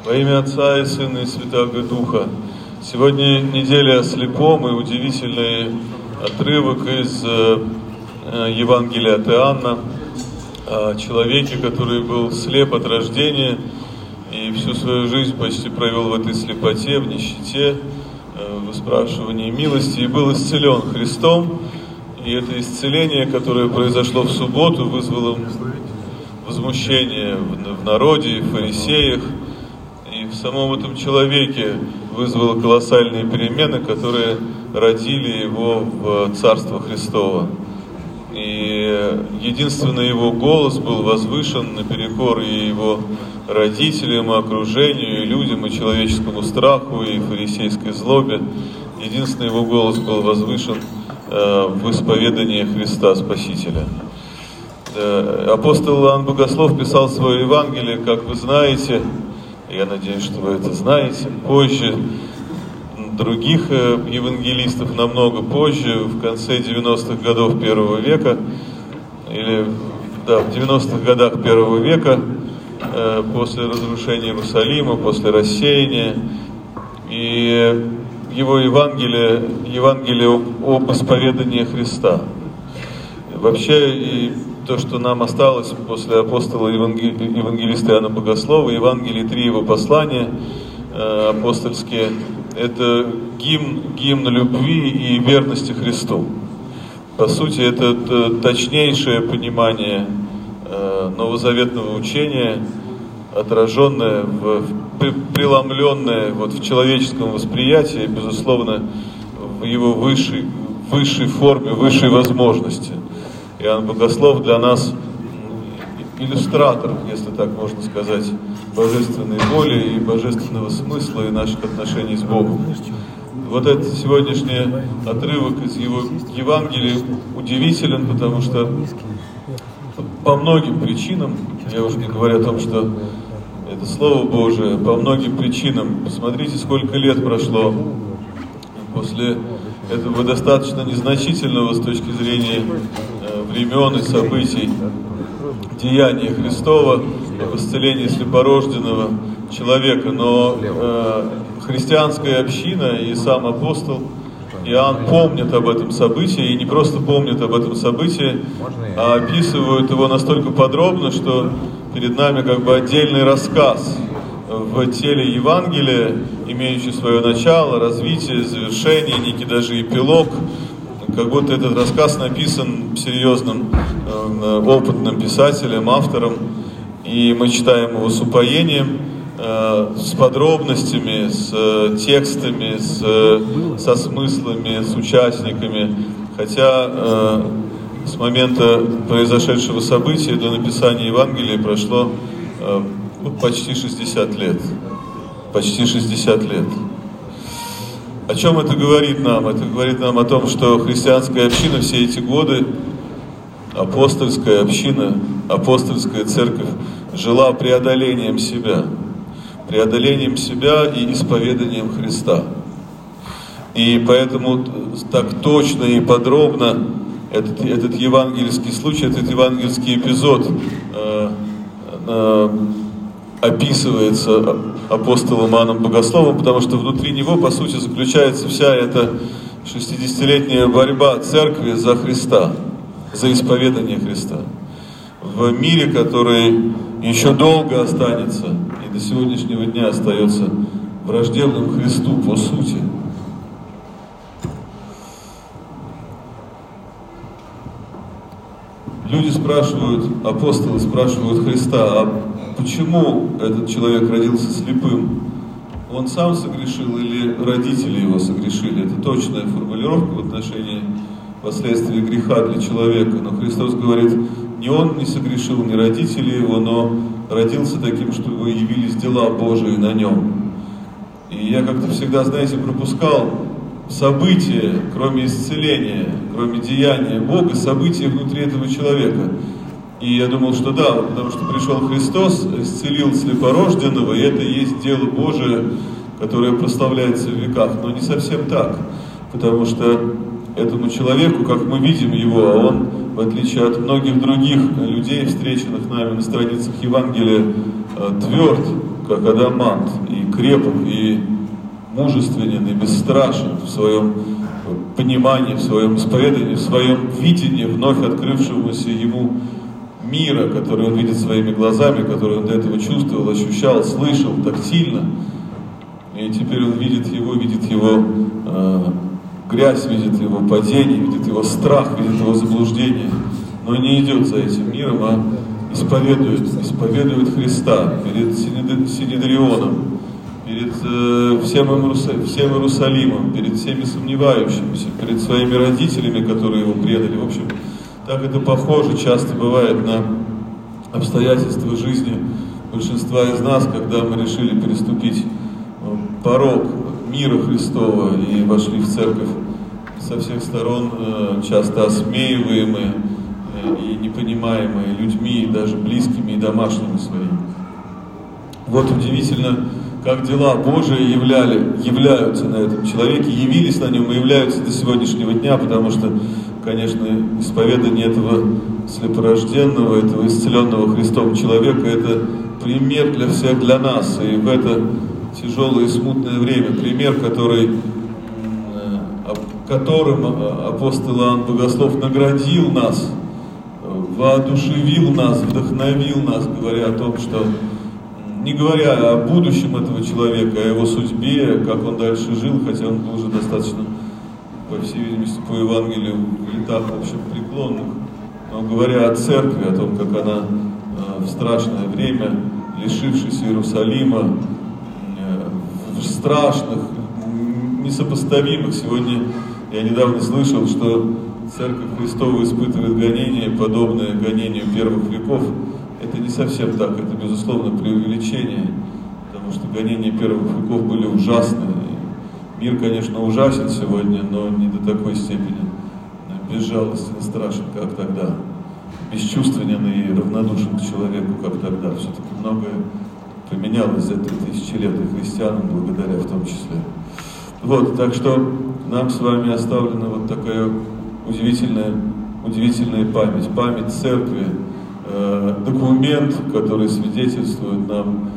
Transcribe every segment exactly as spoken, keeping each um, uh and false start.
Во имя Отца и Сына и Святаго Духа. Сегодня неделя о слепом и удивительный отрывок из э, Евангелия от Иоанна о человеке, который был слеп от рождения и всю свою жизнь почти провел в этой слепоте, в нищете, э, в выспрашивании милости, и был исцелен Христом. И это исцеление, которое произошло в субботу, вызвало возмущение в народе, в фарисеях. И в самом этом человеке вызвало колоссальные перемены, которые родили его в Царство Христово. И единственный его голос был возвышен наперекор и его родителям, и окружению, и людям, и человеческому страху, и фарисейской злобе. Единственный его голос был возвышен э, в исповедании Христа Спасителя. Э, апостол Иоанн Богослов писал свое Евангелие, как вы знаете, я надеюсь, что вы это знаете, позже других евангелистов, намного позже, в конце девяностых годов первого века, или да, в девяностых годах первого века, э, после разрушения Иерусалима, после рассеяния, и его Евангелие, Евангелие об, об исповедании Христа. Вообще, и то, что нам осталось после апостола евангели... евангелиста Иоанна Богослова, Евангелие, три его послания э, апостольские, это гимн, гимн любви и верности Христу. По сути, это, это точнейшее понимание э, новозаветного учения, отраженное, в, в, преломленное вот, в человеческом восприятии, безусловно, в его высшей, высшей форме, высшей возможности. Иоанн Богослов для нас иллюстратор, если так можно сказать, божественной воли и божественного смысла и наших отношений с Богом. Вот этот сегодняшний отрывок из его Евангелия удивителен, потому что по многим причинам, я уже не говорю о том, что это Слово Божие, по многим причинам, посмотрите, сколько лет прошло после этого достаточно незначительного с точки зрения э, времен и событий деяния Христова об исцелении слепорожденного человека. Но э, христианская община и сам апостол Иоанн помнят об этом событии, и не просто помнят об этом событии, а описывают его настолько подробно, что перед нами как бы отдельный рассказ в теле Евангелия, имеющий свое начало, развитие, завершение, некий даже эпилог, как будто этот рассказ написан серьезным, э, опытным писателем, автором, и мы читаем его с упоением, э, с подробностями, с э, текстами, с, э, со смыслами, с участниками, хотя э, с момента произошедшего события до написания Евангелия прошло э, почти шестьдесят лет. Почти шестьдесят лет. О чем это говорит нам? Это говорит нам о том, что христианская община все эти годы, апостольская община, апостольская церковь, жила преодолением себя. Преодолением себя и исповеданием Христа. И поэтому так точно и подробно этот, этот евангельский случай, этот евангельский эпизод э, э, описывается апостолом Иоанном Богословом, потому что внутри него, по сути, заключается вся эта шестидесятилетняя борьба церкви за Христа, за исповедание Христа. В мире, который еще долго останется и до сегодняшнего дня остается враждебным Христу по сути. Люди спрашивают, апостолы спрашивают Христа, а почему этот человек родился слепым? Он сам согрешил или родители его согрешили? Это точная формулировка в отношении последствий греха для человека. Но Христос говорит, ни он не согрешил, ни родители его, но родился таким, чтобы явились дела Божии на нем. И я как-то всегда, знаете, пропускал события, кроме исцеления, кроме деяния Бога, события внутри этого человека. И я думал, что да, потому что пришел Христос, исцелил слепорожденного, и это и есть дело Божие, которое прославляется в веках. Но не совсем так, потому что этому человеку, как мы видим его, а он, в отличие от многих других людей, встреченных нами на страницах Евангелия, тверд как адамант, и крепок, и мужественен, и бесстрашен в своем понимании, в своем исповедании, в своем видении вновь открывшемуся ему мира, который он видит своими глазами, который он до этого чувствовал, ощущал, слышал тактильно. И теперь он видит его, видит его э, грязь, видит его падение, видит его страх, видит его заблуждение. Но не идет за этим миром, а исповедует, исповедует Христа перед Синедрионом, перед э, всем, Иерусалим, всем Иерусалимом, перед всеми сомневающимися, перед своими родителями, которые его предали. В общем, так это похоже часто бывает на обстоятельства жизни большинства из нас, когда мы решили переступить порог мира Христова и вошли в церковь со всех сторон, часто осмеиваемые и непонимаемые людьми, даже близкими и домашними своими. Вот удивительно, как дела Божии являли, являются на этом человеке, явились на нем и являются до сегодняшнего дня, потому что, конечно, исповедание этого слепорожденного, этого исцеленного Христом человека — это пример для всех, для нас. И в это тяжелое и смутное время пример, который, которым апостол Иоанн Богослов наградил нас, воодушевил нас, вдохновил нас, говоря о том, что, не говоря о будущем этого человека, о его судьбе, как он дальше жил, хотя он был уже достаточно, по всей видимости, по Евангелию в летах, в общем, преклонных, но говоря о церкви, о том, как она в страшное время, лишившись Иерусалима, в страшных, несопоставимых, сегодня я недавно слышал, что Церковь Христова испытывает гонения, подобные гонению первых веков. Это не совсем так, это, безусловно, преувеличение, потому что гонения первых веков были ужасны. Мир, конечно, ужасен сегодня, но не до такой степени безжалостен и страшен, как тогда, бесчувственен и равнодушен к человеку, как тогда. Все-таки многое поменялось за три тысячи лет, и христианам благодаря в том числе. Вот, так что нам с вами оставлена вот такая удивительная, удивительная память, память церкви, э, документ, который свидетельствует нам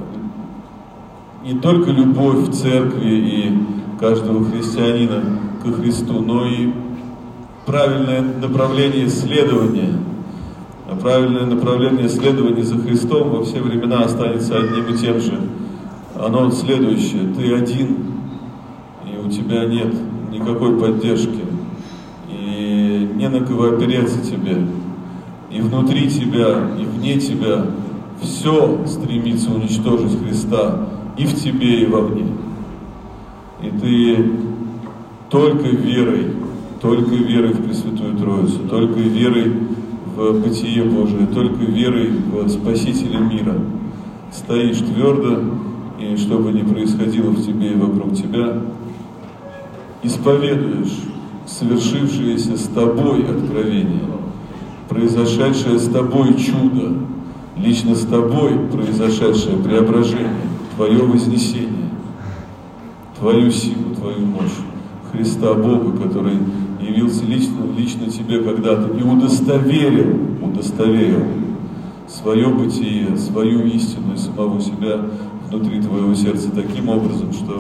не только любовь в церкви и каждого христианина ко Христу, но и правильное направление следования. А правильное направление следования за Христом во все времена останется одним и тем же. Оно следующее: ты один, и у тебя нет никакой поддержки, и не на кого опереться тебе, и внутри тебя, и вне тебя все стремится уничтожить Христа и в тебе, и вовне. И ты только верой, только верой в Пресвятую Троицу, только верой в бытие Божие, только верой в Спасителя мира стоишь твердо, и что бы ни происходило в тебе и вокруг тебя, исповедуешь совершившееся с тобой откровение, произошедшее с тобой чудо, лично с тобой произошедшее преображение, твое вознесение, твою силу, твою мощь Христа Бога, который явился лично, лично тебе когда-то и удостоверил, удостоверил свое бытие, свою истину и самого себя внутри твоего сердца таким образом, что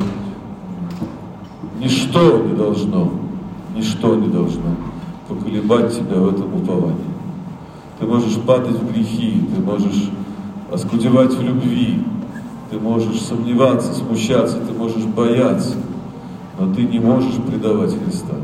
ничто не должно, ничто не должно поколебать тебя в этом уповании. Ты можешь падать в грехи, ты можешь оскудевать в любви, ты можешь сомневаться, смущаться, ты можешь бояться, но ты не можешь предавать Христа.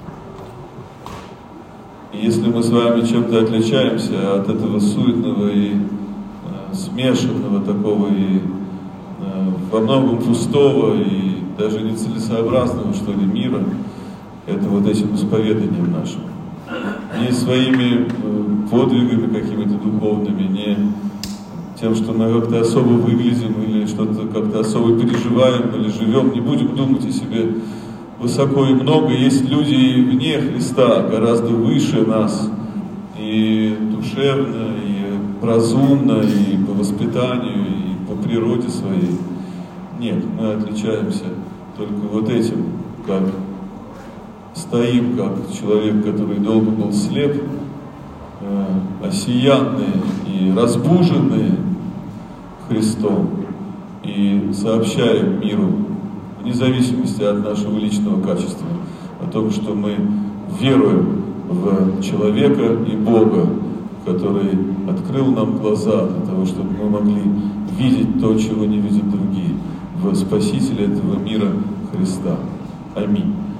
И если мы с вами чем-то отличаемся от этого суетного и э, смешанного такого и э, во многом пустого и даже нецелесообразного, что ли, мира, это вот этим исповеданием нашим. Не своими э, подвигами какими-то духовными, не тем, что мы как-то особо выглядим или что-то как-то особо переживаем или живем. Не будем думать о себе высоко и много. Есть люди вне Христа, гораздо выше нас, и душевно, и разумно, и по воспитанию, и по природе своей. Нет, мы отличаемся только вот этим, как стоим, как человек, который долго был слеп, осиянные и разбуженные Христом, и сообщаем миру, вне зависимости от нашего личного качества, о том, что мы веруем в человека и Бога, который открыл нам глаза для того, чтобы мы могли видеть то, чего не видят другие, в Спасителя этого мира Христа. Аминь.